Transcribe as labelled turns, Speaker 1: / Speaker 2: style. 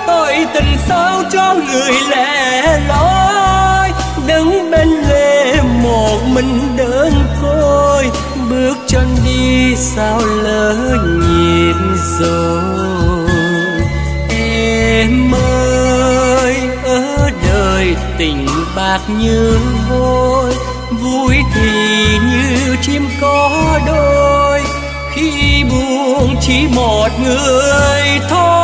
Speaker 1: tội tình sao cho người lẻ loi, đứng bên lề một mình đơn côi, bước chân đi sao lỡ nhịp rồi. Em ơi, ở đời tình bạc như vôi, vui thì như chim có đôi, khi buông chỉ một người thôi.